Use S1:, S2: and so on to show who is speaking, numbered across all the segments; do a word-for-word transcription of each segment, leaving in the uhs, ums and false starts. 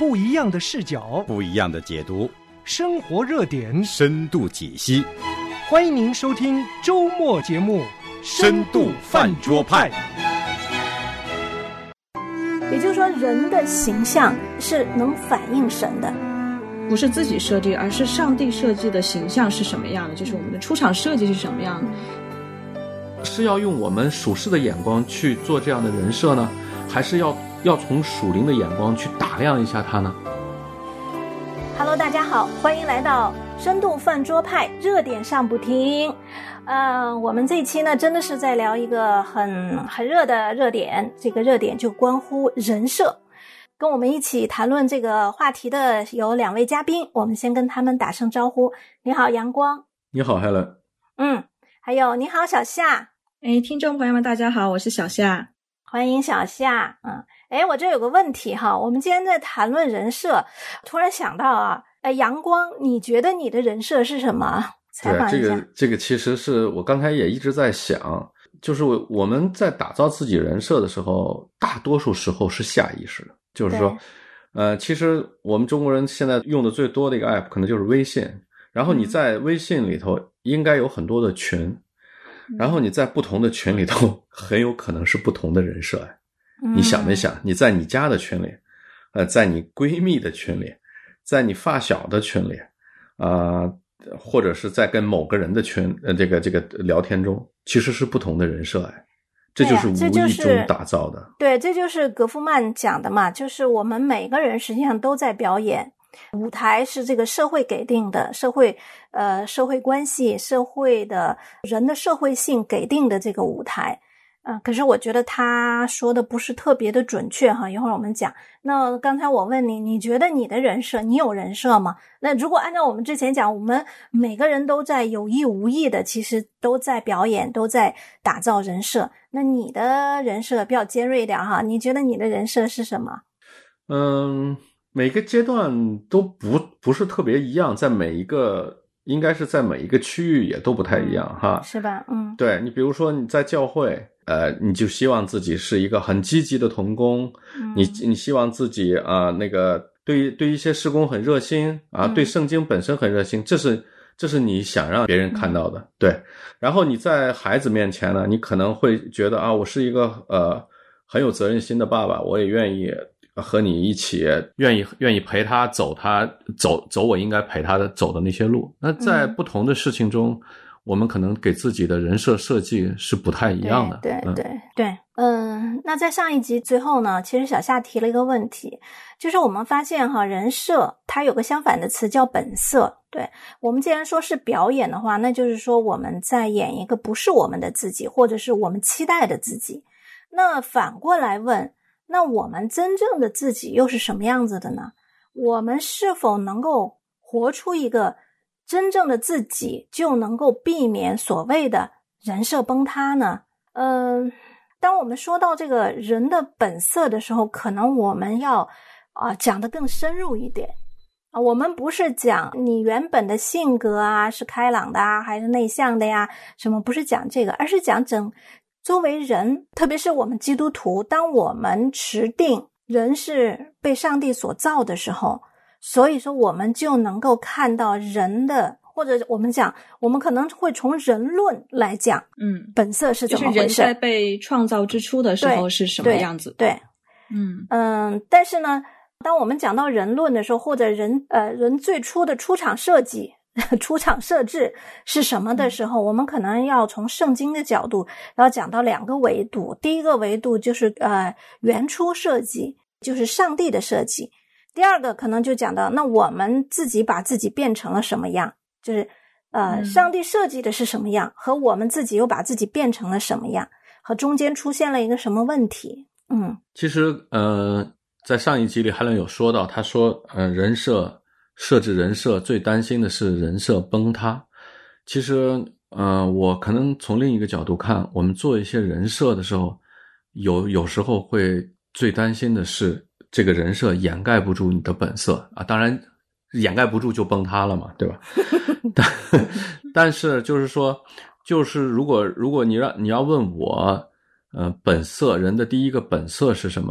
S1: 不一样的视角，
S2: 不一样的解读，
S1: 生活热点，
S2: 深度解析。
S1: 欢迎您收听周末节目《
S2: 深度饭桌派》。
S3: 也就是说，人的形象是能反映神的，
S4: 不是自己设计，而是上帝设计的形象是什么样的，就是我们的出场设计是什么样的。
S5: 是要用我们属世的眼光去做这样的人设呢，还是要要从属灵的眼光去打量一下它呢？
S3: Hello， 大家好，欢迎来到深度饭桌派，热点上不停。呃，我们这一期呢，真的是在聊一个很很热的热点，这个热点就关乎人设。跟我们一起谈论这个话题的有两位嘉宾，我们先跟他们打声招呼。你好，阳光。
S5: 你好 Helen。
S3: 嗯，还有你好，小夏。
S4: 哎，听众朋友们大家好，我是小夏。
S3: 欢迎小夏。嗯，哎，我这有个问题哈，我们今天在谈论人设，突然想到啊，哎，阳光，你觉得你的人设是什么？采访一下。
S5: 对，这个这个其实是我刚才也一直在想，就是我们在打造自己人设的时候，大多数时候是下意识的，就是说，呃，其实我们中国人现在用的最多的一个 app 可能就是微信，然后你在微信里头应该有很多的群。嗯，然后你在不同的群里头很有可能是不同的人设。嗯，你想没想你在你家的群里，呃，在你闺蜜的群里，在你发小的群里啊、呃，或者是在跟某个人的群呃这个这个聊天中，其实是不同的人设。哎，这就是无意中打造的。
S3: 对，这就是格夫曼讲的嘛，就是我们每个人实际上都在表演。舞台是这个社会给定的，社会呃社会关系，社会的人的社会性给定的这个舞台。嗯、呃，可是我觉得他说的不是特别的准确哈，一会儿我们讲。那刚才我问你，你觉得你的人设，你有人设吗？那如果按照我们之前讲，我们每个人都在有意无意的，其实都在表演，都在打造人设。那你的人设比较尖锐一点哈，你觉得你的人设是什么？
S5: 嗯。每个阶段都不不是特别一样，在每一个应该是在每一个区域也都不太一样、嗯、哈，
S3: 是吧？嗯，
S5: 对，你比如说你在教会，呃，你就希望自己是一个很积极的同工，嗯、你你希望自己啊、呃、那个对对一些事工很热心啊、嗯，对圣经本身很热心，这是这是你想让别人看到的，嗯、对。然后你在孩子面前呢，你可能会觉得啊，我是一个呃很有责任心的爸爸，我也愿意。和你一起愿意愿意陪他走他走走我应该陪他的走的那些路。那在不同的事情中、嗯、我们可能给自己的人设设计是不太一样的。
S3: 对对对对，嗯，那在上一集最后呢，其实小夏提了一个问题，就是我们发现哈，人设它有个相反的词叫本色。对，我们既然说是表演的话，那就是说我们在演一个不是我们的自己，或者是我们期待的自己。那反过来问，那我们真正的自己又是什么样子的呢？我们是否能够活出一个真正的自己，就能够避免所谓的人设崩塌呢？嗯、呃，当我们说到这个人的本色的时候，可能我们要啊、呃、讲得更深入一点啊。我们不是讲你原本的性格啊是开朗的啊还是内向的呀，什么不是讲这个，而是讲整作为人，特别是我们基督徒，当我们持定人是被上帝所造的时候，所以说我们就能够看到人的，或者我们讲我们可能会从人论来讲
S4: 嗯，
S3: 本色是怎么回事，
S4: 就是人在被创造之初的时候是什么样子。
S3: 对，对
S4: 嗯
S3: 嗯，但是呢当我们讲到人论的时候，或者人呃人最初的出场设计出场设置是什么的时候，我们可能要从圣经的角度要讲到两个维度。第一个维度就是呃原初设计，就是上帝的设计。第二个可能就讲到那我们自己把自己变成了什么样，就是呃、嗯、上帝设计的是什么样，和我们自己又把自己变成了什么样，和中间出现了一个什么问题。嗯，其
S5: 实呃在上一集里Helen有说到，他说呃人设设置人设最担心的是人设崩塌。其实呃我可能从另一个角度看，我们做一些人设的时候，有有时候会最担心的是这个人设掩盖不住你的本色啊，当然掩盖不住就崩塌了嘛，对吧？但但是就是说就是如果如果你让你要问我呃本色，人的第一个本色是什么，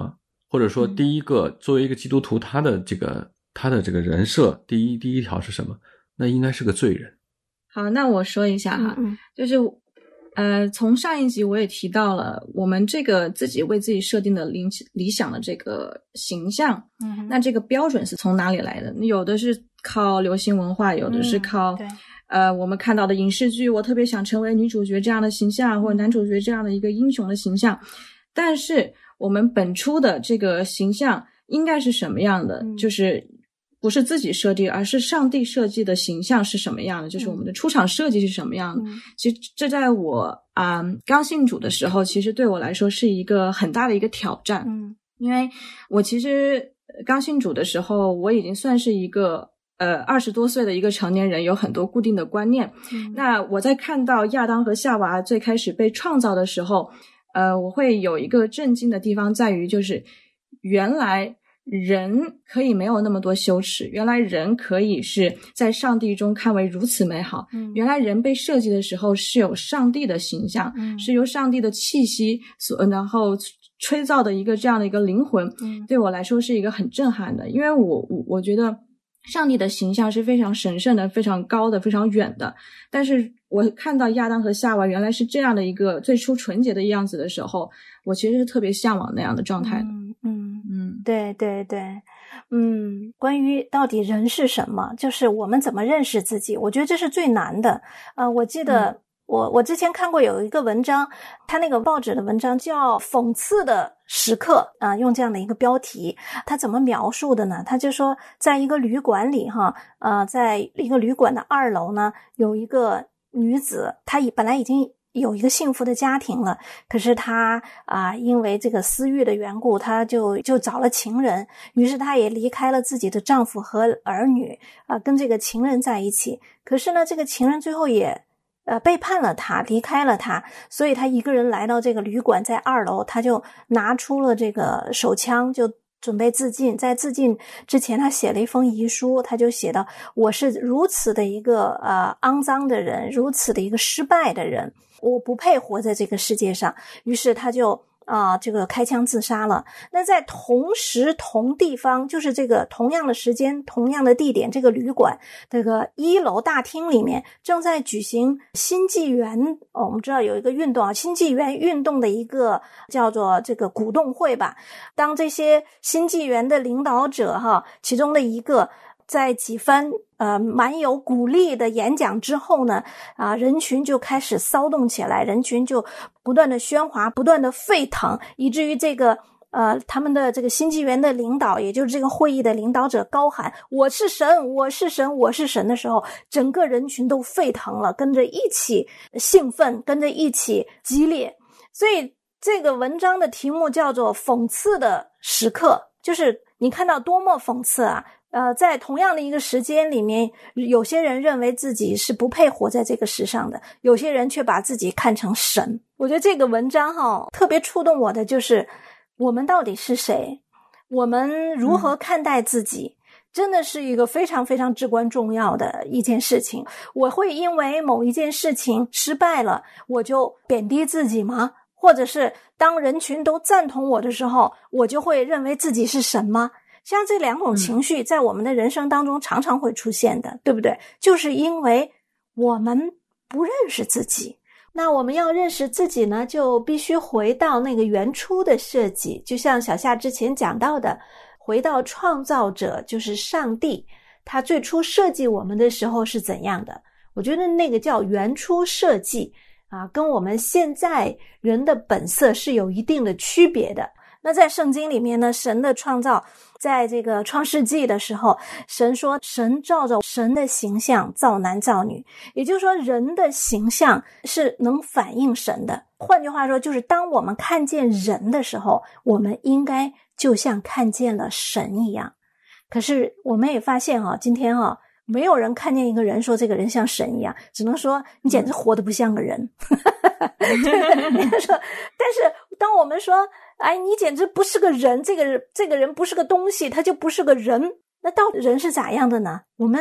S5: 或者说第一个、嗯、作为一个基督徒，他的这个他的这个人设，第一第一条是什么？那应该是个罪人。
S4: 好，那我说一下哈，嗯、就是呃，从上一集我也提到了，我们这个自己为自己设定的理理想的这个形象，嗯，那这个标准是从哪里来的？有的是靠流行文化，有的是靠、嗯、对呃我们看到的影视剧，我特别想成为女主角这样的形象，或者男主角这样的一个英雄的形象，但是我们本初的这个形象应该是什么样的？嗯、就是不是自己设计，而是上帝设计的形象是什么样的，就是我们的出场设计是什么样的。嗯、其实这在我啊、呃、刚信主的时候，其实对我来说是一个很大的一个挑战。嗯，因为我其实刚信主的时候，我已经算是一个呃二十多岁的一个成年人，有很多固定的观念。嗯、那我在看到亚当和夏娃最开始被创造的时候，呃，我会有一个震惊的地方在于，就是原来人可以没有那么多羞耻，原来人可以是在上帝中看为如此美好、嗯、原来人被设计的时候是有上帝的形象、嗯、是由上帝的气息所然后吹造的一个这样的一个灵魂、嗯、对我来说是一个很震撼的，因为我我觉得上帝的形象是非常神圣的，非常高的，非常远的，但是我看到亚当和夏娃原来是这样的一个最初纯洁的样子的时候，我其实是特别向往那样的状态的。
S3: 嗯嗯嗯，对对对，嗯，关于到底人是什么，就是我们怎么认识自己，我觉得这是最难的。呃，我记得、嗯、我我之前看过有一个文章，他那个报纸的文章叫讽刺的时刻啊、呃，用这样的一个标题，他怎么描述的呢？他就说在一个旅馆里哈，呃，在一个旅馆的二楼呢，有一个女子，她本来已经有一个幸福的家庭了，可是她啊、呃，因为这个私欲的缘故，她就就找了情人，于是她也离开了自己的丈夫和儿女啊、呃，跟这个情人在一起。可是呢，这个情人最后也呃背叛了她，离开了她，所以她一个人来到这个旅馆，在二楼，她就拿出了这个手枪，就准备自尽。在自尽之前，他写了一封遗书，他就写到：我是如此的一个呃肮脏的人，如此的一个失败的人，我不配活在这个世界上。于是他就啊、呃、这个开枪自杀了。那在同时同地方，就是这个同样的时间同样的地点，这个旅馆这个一楼大厅里面正在举行新纪元、哦、我们知道有一个运动啊，新纪元运动的一个叫做这个鼓动会吧。当这些新纪元的领导者哈，其中的一个在几番呃蛮有鼓励的演讲之后呢，啊、呃、人群就开始骚动起来，人群就不断的喧哗，不断的沸腾，以至于这个呃他们的这个新纪元的领导，也就是这个会议的领导者高喊我是神，我是神，我是神的时候，整个人群都沸腾了，跟着一起兴奋，跟着一起激烈。所以这个文章的题目叫做讽刺的时刻，就是你看到多么讽刺啊。呃，在同样的一个时间里面，有些人认为自己是不配活在这个世上的，有些人却把自己看成神。我觉得这个文章哈，特别触动我的就是我们到底是谁，我们如何看待自己、嗯、真的是一个非常非常至关重要的一件事情。我会因为某一件事情失败了，我就贬低自己吗？或者是当人群都赞同我的时候，我就会认为自己是神吗？像这两种情绪在我们的人生当中常常会出现的、嗯、对不对？就是因为我们不认识自己。那我们要认识自己呢，就必须回到那个原初的设计，就像小夏之前讲到的，回到创造者，就是上帝，他最初设计我们的时候是怎样的。我觉得那个叫原初设计啊，跟我们现在人的本色是有一定的区别的。那在圣经里面呢，神的创造，在这个创世纪的时候，神说神照着神的形象造男造女，也就是说人的形象是能反映神的。换句话说，就是当我们看见人的时候，我们应该就像看见了神一样。可是我们也发现啊，今天啊，没有人看见一个人说这个人像神一样，只能说你简直活得不像个人。对说，但是当我们说哎，你简直不是个人，这个这个人不是个东西，他就不是个人。那到底人是咋样的呢？我们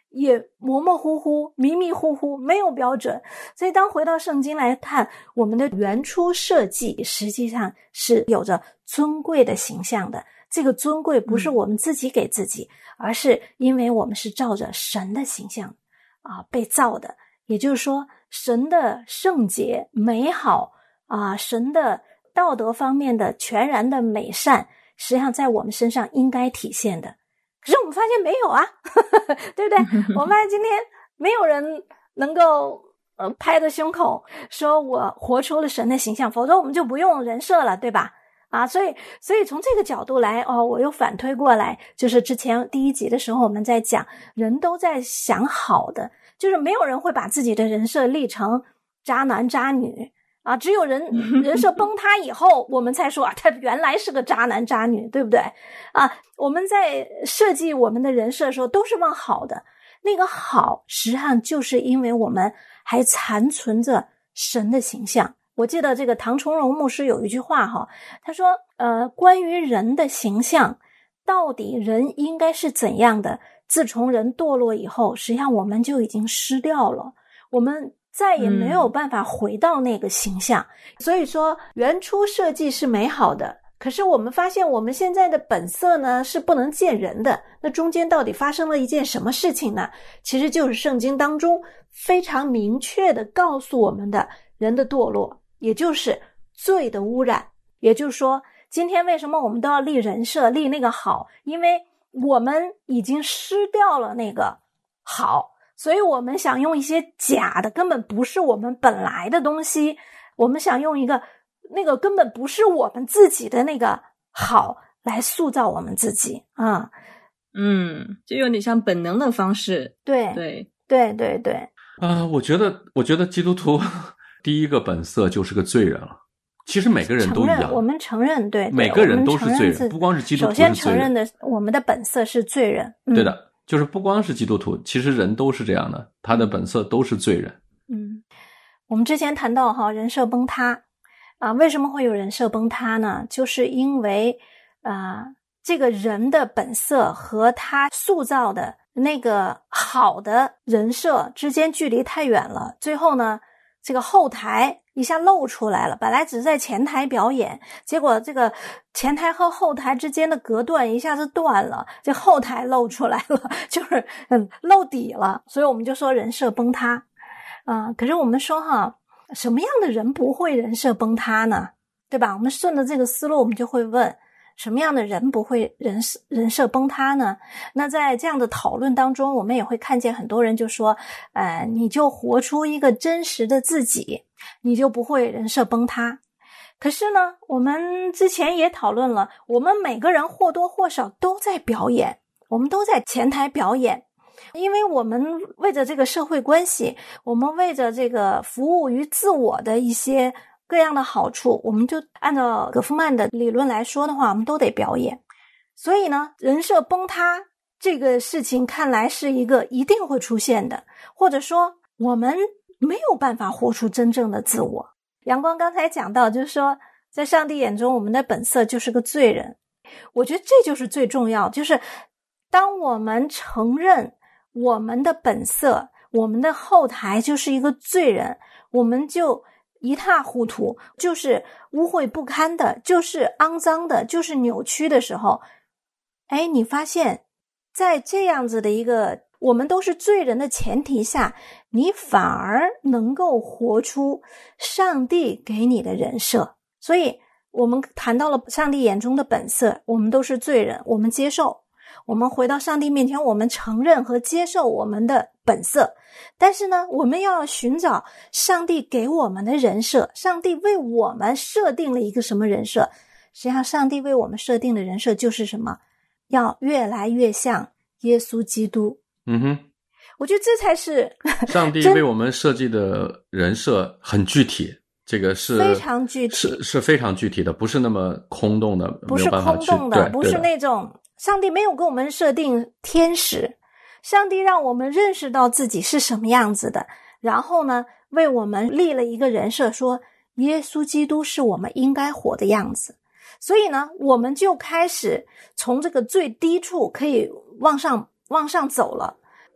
S3: 也模模糊糊迷迷糊糊，没有标准。所以当回到圣经来看，我们的原初设计实际上是有着尊贵的形象的。这个尊贵不是我们自己给自己、嗯、而是因为我们是照着神的形象啊被造的。也就是说，神的圣洁美好啊，神的道德方面的全然的美善，实际上在我们身上应该体现的。可是我们发现没有啊对不对？我们发现今天没有人能够呃拍着胸口说我活出了神的形象，否则我们就不用人设了，对吧？啊，所以所以从这个角度来哦，我又反推过来，就是之前第一集的时候我们在讲，人都在想好的，就是没有人会把自己的人设立成渣男渣女啊，只有人人设崩塌以后我们才说啊，他原来是个渣男渣女，对不对啊？我们在设计我们的人设的时候都是往好的，那个好实际上就是因为我们还残存着神的形象。我记得这个唐崇荣牧师有一句话哈，他说呃，关于人的形象，到底人应该是怎样的，自从人堕落以后，实际上我们就已经失掉了，我们再也没有办法回到那个形象、嗯、所以说原初设计是美好的，可是我们发现我们现在的本色呢是不能见人的。那中间到底发生了一件什么事情呢？其实就是圣经当中非常明确的告诉我们的人的堕落，也就是罪的污染。也就是说，今天为什么我们都要立人设，立那个好？因为我们已经失掉了那个好，所以我们想用一些假的，根本不是我们本来的东西，我们想用一个那个根本不是我们自己的那个好来塑造我们自己啊。
S4: 嗯，就有点像本能的方式。
S3: 对
S4: 对
S3: 对对对。
S5: 啊、呃，我觉得我觉得基督徒第一个本色就是个罪人了。其实每个人都一样，
S3: 我们承认，对，对
S5: 每个人都是罪人，不光是基督徒是罪人。
S3: 首先承认的我们的本色是罪人、嗯、
S5: 对的，就是不光是基督徒，其实人都是这样的，他的本色都是罪人。
S3: 嗯，我们之前谈到哈人设崩塌啊，为什么会有人设崩塌呢？就是因为啊这个人的本色和他塑造的那个好的人设之间距离太远了，最后呢这个后台一下露出来了，本来只是在前台表演，结果这个前台和后台之间的隔断一下子断了，这后台露出来了，就是嗯露底了，所以我们就说人设崩塌啊、呃。可是我们说哈，什么样的人不会人设崩塌呢？对吧？我们顺着这个思路，我们就会问，什么样的人不会人设人设崩塌呢？那在这样的讨论当中，我们也会看见很多人就说，呃，你就活出一个真实的自己，你就不会人设崩塌。可是呢，我们之前也讨论了，我们每个人或多或少都在表演，我们都在前台表演，因为我们为着这个社会关系，我们为着这个服务于自我的一些各样的好处，我们就按照葛夫曼的理论来说的话，我们都得表演。所以呢，人设崩塌这个事情看来是一个一定会出现的，或者说我们没有办法活出真正的自我。阳光刚才讲到，就是说在上帝眼中我们的本色就是个罪人。我觉得这就是最重要，就是当我们承认我们的本色，我们的后台就是一个罪人，我们就一塌糊涂，就是污秽不堪的，就是肮脏的，就是扭曲的时候，哎，你发现在这样子的一个我们都是罪人的前提下，你反而能够活出上帝给你的人设。所以我们谈到了上帝眼中的本色，我们都是罪人，我们接受，我们回到上帝面前，我们承认和接受我们的本色。但是呢，我们要寻找上帝给我们的人设，上帝为我们设定了一个什么人设？实际上上帝为我们设定的人设就是什么？要越来越像耶稣基督。
S5: 嗯哼，
S3: 我觉得这才是
S5: 上帝为我们设计的人设很具体，这个是
S3: 非常具体，
S5: 是是非常具体的，不是那么空洞的，
S3: 不是空洞的，不是那种上帝没有给我们设定天使，上帝让我们认识到自己是什么样子的，然后呢为我们立了一个人设，说耶稣基督是我们应该活的样子。所以呢我们就开始从这个最低处可以往上往上走了。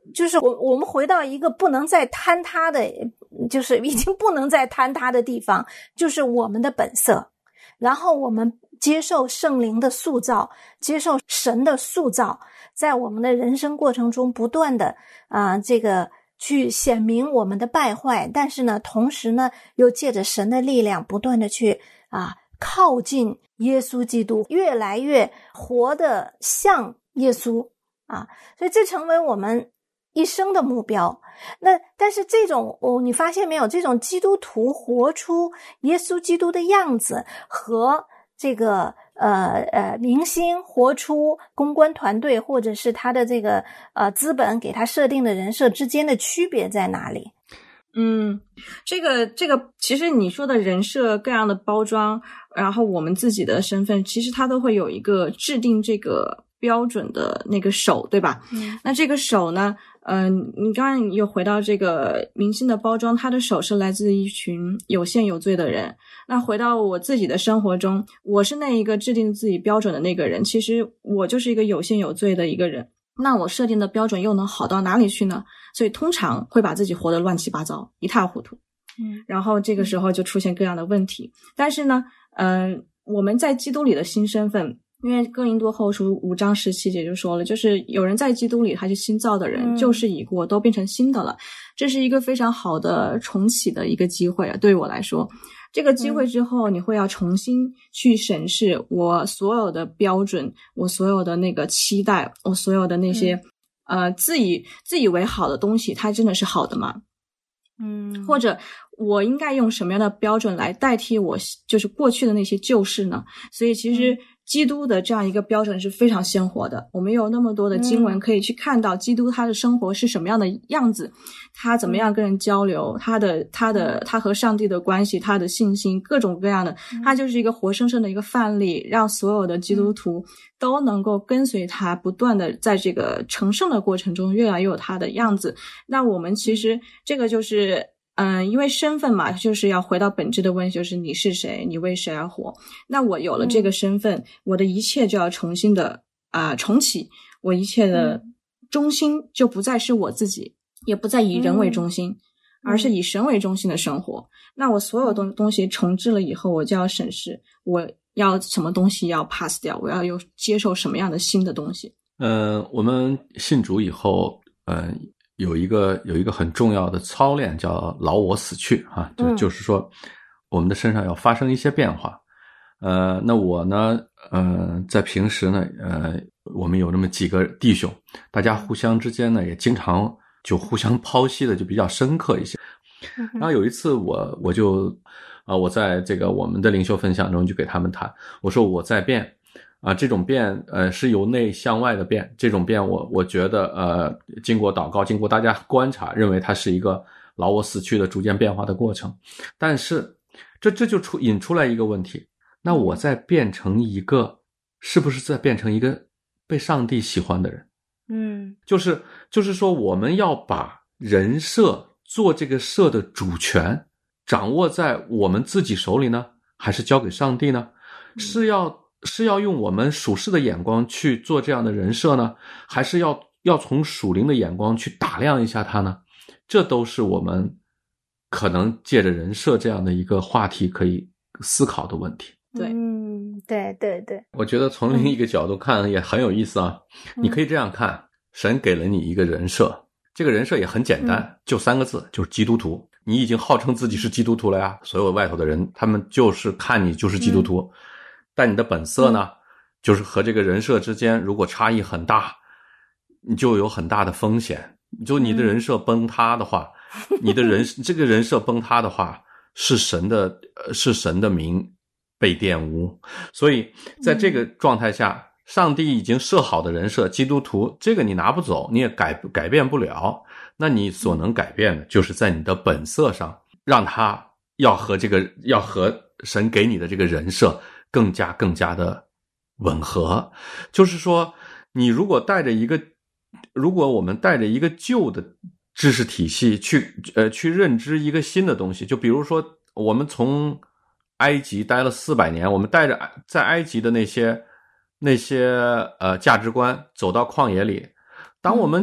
S3: 就是我我们回到一个不能再坍塌的，就是已经不能再坍塌的地方，就是我们的本色。然后我们接受圣灵的塑造，接受神的塑造，在我们的人生过程中不断的啊、呃，这个去显明我们的败坏，但是呢，同时呢，又借着神的力量不断的去啊靠近耶稣基督，越来越活得像耶稣啊，所以这成为我们一生的目标。那但是这种哦，你发现没有，这种基督徒活出耶稣基督的样子和这个呃呃明星活出公关团队或者是他的这个呃资本给他设定的人设之间的区别在哪里？
S4: 嗯，这个这个其实你说的人设各样的包装，然后我们自己的身份，其实它都会有一个制定这个标准的那个手，对吧？嗯，那这个手呢，嗯、呃，你刚刚又回到这个明星的包装，他的手是来自一群有限有罪的人。那回到我自己的生活中，我是那一个制定自己标准的那个人，其实我就是一个有限有罪的一个人。那我设定的标准又能好到哪里去呢？所以通常会把自己活得乱七八糟，一塌糊涂。嗯，然后这个时候就出现各样的问题。但是呢，嗯、呃，我们在基督里的新身份，因为哥林多后书五章十七节就说了，就是有人在基督里他是新造的人，旧事已过，都变成新的了。这是一个非常好的重启的一个机会啊，对于我来说。这个机会之后，你会要重新去审视我所有的标准，我所有的那个期待，我所有的那些、嗯、呃自以自以为好的东西，它真的是好的吗？嗯，或者我应该用什么样的标准来代替我就是过去的那些旧事呢？所以其实基督的这样一个标准是非常鲜活的，我们有那么多的经文可以去看到基督他的生活是什么样的样子，他怎么样跟人交流，他的他的他和上帝的关系，他的信心，各种各样的，他就是一个活生生的一个范例，让所有的基督徒都能够跟随他，不断的在这个成圣的过程中越来越有他的样子。那我们其实这个就是嗯，因为身份嘛，就是要回到本质的问题，就是你是谁，你为谁而活。那我有了这个身份、嗯、我的一切就要重新的啊、呃、重启，我一切的中心就不再是我自己，也不再以人为中心、嗯、而是以神为中心的生活。那我所有东东西重置了以后，我就要审视我要什么东西要 pass 掉，我要有接受什么样的新的东西。
S5: 嗯、呃，我们信主以后嗯。呃有一个有一个很重要的操练叫老我死去啊，就、嗯、就是说我们的身上要发生一些变化。呃，那我呢，呃，在平时呢，呃，我们有这么几个弟兄，大家互相之间呢也经常就互相剖析的就比较深刻一些。嗯、然后有一次我我就啊、呃，我在这个我们的灵修分享中就给他们谈，我说我在变。啊，这种变，呃，是由内向外的变。这种变我，我我觉得，呃，经过祷告，经过大家观察，认为它是一个老我死去的逐渐变化的过程。但是，这这就出引出来一个问题：那我在变成一个，是不是在变成一个被上帝喜欢的人？嗯，就是就是说，我们要把人设做这个设的主权掌握在我们自己手里呢，还是交给上帝呢？是要。是要用我们属世的眼光去做这样的人设呢，还是要要从属灵的眼光去打量一下它呢？这都是我们可能借着人设这样的一个话题可以思考的问题。
S3: 对，嗯，对对对。
S5: 我觉得从另一个角度看也很有意思啊。嗯、你可以这样看，神给了你一个人设，这个人设也很简单，嗯、就三个字，就是基督徒。你已经号称自己是基督徒了呀，所有外头的人他们就是看你就是基督徒。嗯，但你的本色呢、嗯、就是和这个人设之间如果差异很大，你就有很大的风险。就你的人设崩塌的话、嗯、你的人这个人设崩塌的话，是神的是神的名被玷污。所以在这个状态下、嗯、上帝已经设好的人设基督徒，这个你拿不走，你也改改变不了。那你所能改变的就是在你的本色上，让他要和这个要和神给你的这个人设更加更加的吻合。就是说你如果带着一个如果我们带着一个旧的知识体系去呃去认知一个新的东西，就比如说我们从埃及待了四百年，我们带着在埃及的那些那些呃价值观走到旷野里，当我们去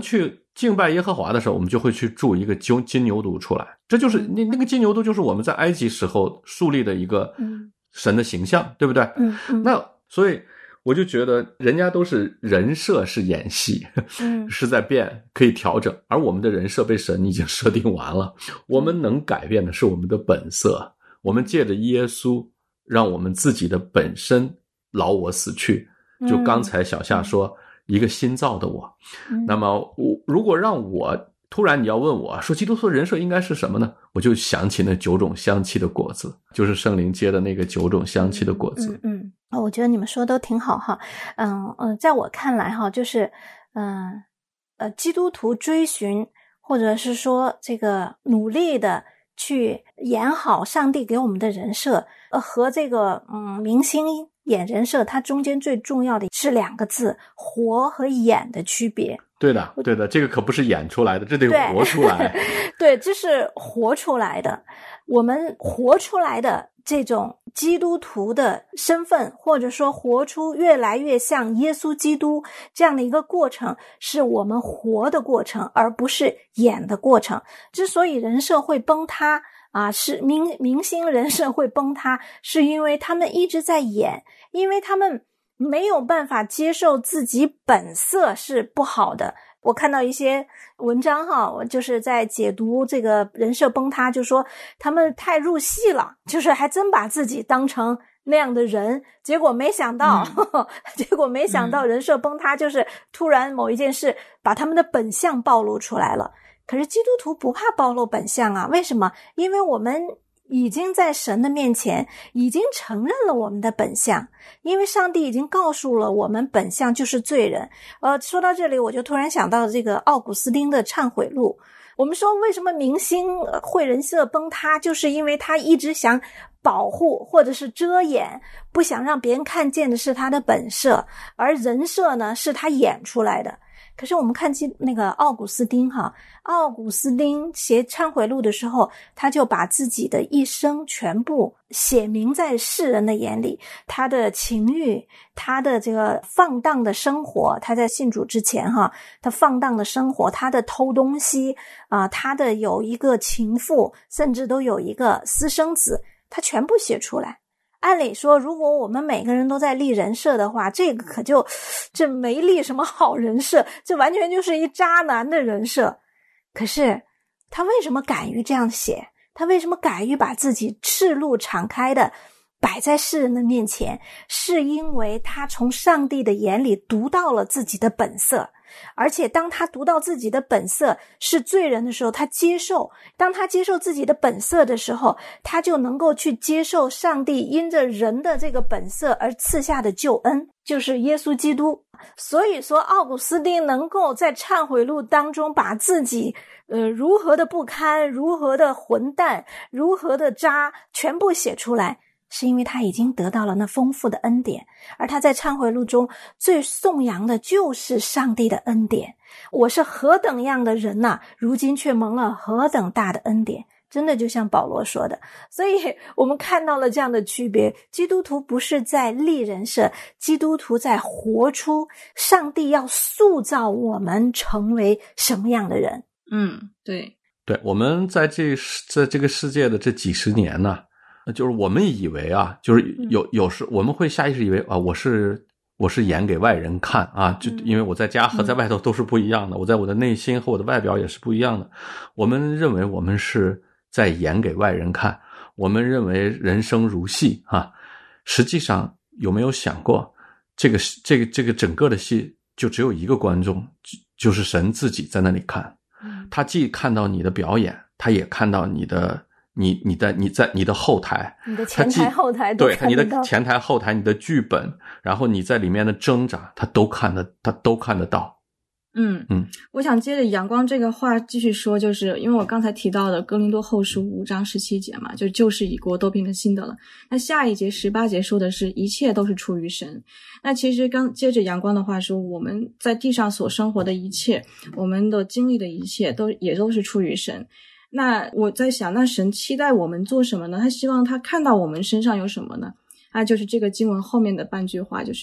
S5: 敬拜耶和华的时候，我们就会去铸一个金金牛犊出来，这就是那那个金牛犊就是我们在埃及时候树立的一个神的形象，对不对？
S3: 嗯嗯。
S5: 那所以我就觉得人家都是人设是演戏，嗯，是在变，可以调整，而我们的人设被神已经设定完了，我们能改变的是我们的本色，我们借着耶稣让我们自己的本身老我死去，就刚才小夏说、嗯、一个新造的我、嗯、那么我如果让我突然你要问我说基督徒人设应该是什么呢，我就想起那九种香气的果子，就是圣灵结的那个九种香气的果子。
S3: 嗯 嗯, 嗯，我觉得你们说都挺好哈。嗯嗯，在我看来哈，就是嗯呃基督徒追寻或者是说这个努力的去演好上帝给我们的人设，呃和这个嗯明星演人设，它中间最重要的是两个字，活和演的区别。
S5: 对的对的，这个可不是演出来的，这得活出来。
S3: 对, 对，这是活出来的。我们活出来的这种基督徒的身份，或者说活出越来越像耶稣基督这样的一个过程，是我们活的过程，而不是演的过程。之所以人设会崩塌啊，是明明星人设会崩塌，是因为他们一直在演，因为他们没有办法接受自己本色是不好的。我看到一些文章哈，我就是在解读这个人设崩塌，就说他们太入戏了，就是还真把自己当成那样的人，结果没想到、嗯、呵呵结果没想到人设崩塌、嗯、就是突然某一件事把他们的本相暴露出来了。可是基督徒不怕暴露本相啊，为什么？因为我们已经在神的面前已经承认了我们的本相，因为上帝已经告诉了我们本相就是罪人。呃，说到这里我就突然想到这个奥古斯丁的忏悔录。我们说为什么明星会人设崩塌，就是因为他一直想保护或者是遮掩，不想让别人看见的是他的本色，而人设呢是他演出来的。可是我们看那个奥古斯丁哈，奥古斯丁写忏悔录的时候，他就把自己的一生全部写明在世人的眼里，他的情欲，他的这个放荡的生活，他在信主之前哈，他放荡的生活，他的偷东西啊、呃，他的有一个情妇，甚至都有一个私生子，他全部写出来。按理说如果我们每个人都在立人设的话，这个可就这没立什么好人设，这完全就是一渣男的人设。可是他为什么敢于这样写，他为什么敢于把自己赤露敞开的摆在世人的面前，是因为他从上帝的眼里读到了自己的本色。而且当他读到自己的本色是罪人的时候，他接受，当他接受自己的本色的时候，他就能够去接受上帝因着人的这个本色而赐下的救恩，就是耶稣基督。所以说奥古斯丁能够在忏悔录当中把自己呃如何的不堪，如何的混蛋，如何的渣全部写出来，是因为他已经得到了那丰富的恩典。而他在忏悔录中最颂扬的就是上帝的恩典。我是何等样的人呐、啊，如今却蒙了何等大的恩典。真的就像保罗说的，所以我们看到了这样的区别。基督徒不是在立人设，基督徒在活出上帝要塑造我们成为什么样的人。
S4: 嗯，对
S5: 对，我们在这在这个世界的这几十年呢、啊，就是我们以为啊，就是有有时我们会下意识以为啊，我是我是演给外人看啊，就因为我在家和在外头都是不一样的，我在我的内心和我的外表也是不一样的。我们认为我们是在演给外人看，我们认为人生如戏啊，实际上有没有想过，这个这个这个整个的戏就只有一个观众，就是神自己在那里看。他既看到你的表演，他也看到你的你你的你在你的后台，
S3: 你的前台后台都
S5: 对，
S3: 看得到，
S5: 你的前台后台，你的剧本，然后你在里面的挣扎，他都看得他都看得到。
S4: 嗯嗯，我想接着阳光这个话继续说，就是因为我刚才提到的哥林多后书五章十七节嘛，就旧事已过，都变成新的了。那下一节十八节说的是一切都是出于神。那其实刚接着阳光的话说，我们在地上所生活的一切，我们的经历的一切都也都是出于神。那我在想，那神期待我们做什么呢？他希望他看到我们身上有什么呢？那就是这个经文后面的半句话，就是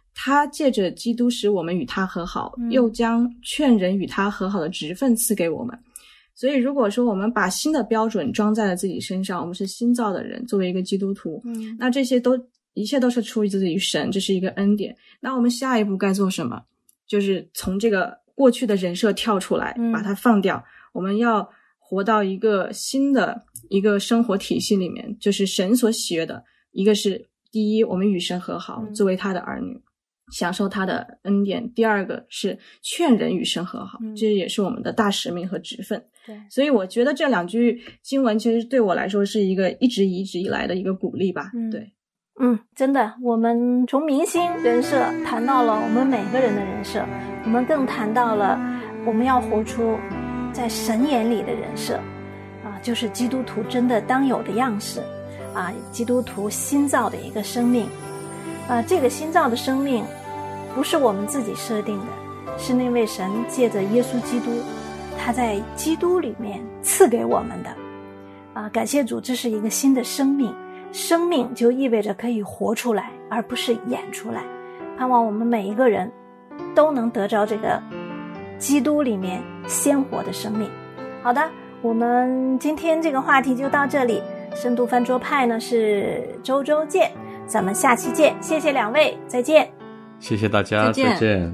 S4: 他借着基督使我们与他和好，
S3: 嗯、
S4: 又将劝人与他和好的职分赐给我们。所以如果说我们把新的标准装在了自己身上，我们是新造的人，作为一个基督徒，
S3: 嗯，
S4: 那这些都一切都是出于自己神，这是一个恩典。那我们下一步该做什么？就是从这个过去的人设跳出来，
S3: 嗯、
S4: 把它放掉，我们要活到一个新的一个生活体系里面，就是神所喜悦的。一个是第一，我们与神和好，
S3: 嗯、
S4: 作为他的儿女，享受他的恩典。第二个是劝人与神和好，
S3: 嗯、
S4: 这也是我们的大使命和职分。
S3: 对，
S4: 所以我觉得这两句经文其实对我来说是一个一直一直以来的一个鼓励吧。
S3: 嗯、
S4: 对，
S3: 嗯，真的，我们从明星人设谈到了我们每个人的人设，我们更谈到了我们要活出在神眼里的人设啊，就是基督徒真的当有的样式啊，基督徒新造的一个生命啊，这个新造的生命不是我们自己设定的，是那位神借着耶稣基督，他在基督里面赐给我们的啊，感谢主，这是一个新的生命。生命就意味着可以活出来，而不是演出来。盼望我们每一个人都能得着这个基督里面鲜活的生命。好的，我们今天这个话题就到这里。深度饭桌派呢是周周见，咱们下期见。谢谢两位，再见。
S5: 谢谢大家，
S4: 再见。
S5: 再见。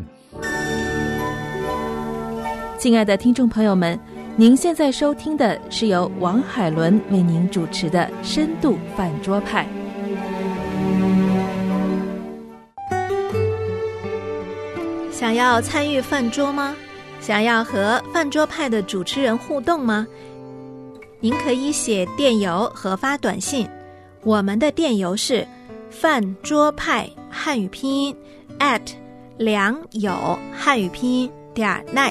S6: 亲爱的听众朋友们，您现在收听的是由王海伦为您主持的深度饭桌派。想要参与饭桌吗？想要和饭桌派的主持人互动吗？您可以写电邮和发短信，我们的电邮是饭桌派汉语拼音 at 良友汉语拼音点 net。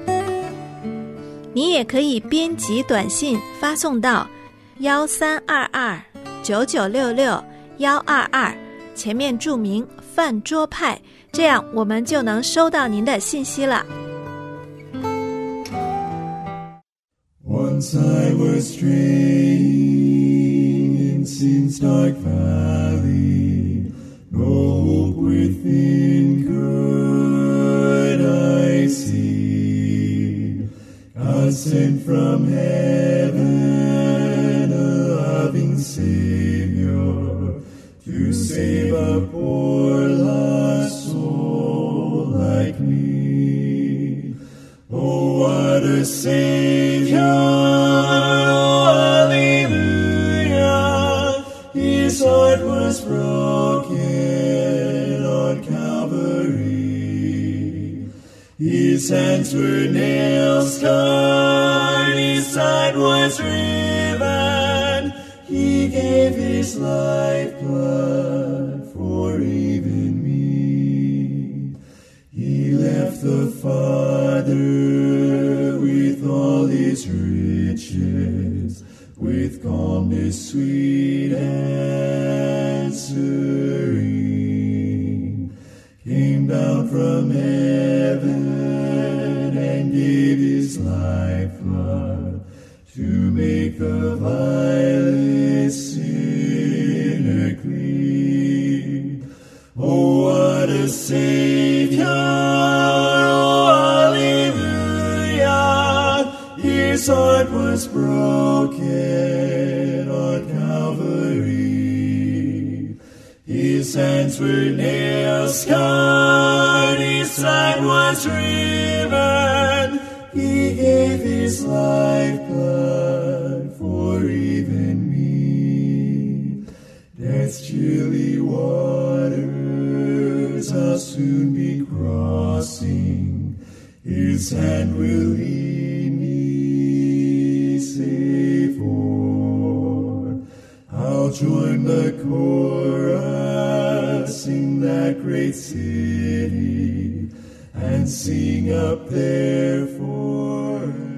S6: 你也可以编辑短信发送到幺三二二九九六六幺二二，前面注明饭桌派，这样我们就能收到您的信息了。
S7: Once I was straying in sin's dark valley, no hope within could I see. God sent from heaven a loving Savior to save a poor lost soul like me. Oh, what a Savior, oh, hallelujah. His heart was broken on Calvary. His hands were nail-scarred, his side was riven. He gave his lifeblood for even me. He left the Father with all his riches, with calmness sweet and serene. Came down from heaven and gave his lifeblood to make the vilest sinner clean. Oh, what a Savior, oh, hallelujah. His heart was broken on Calvary. His hands were nail-scarred, his side was riven. He gave his lifeblood for even me. Death's chilly waters I'll soon be crossing. His hand will lead me safe o'er. I'll join the chorus in that great city and sing up there for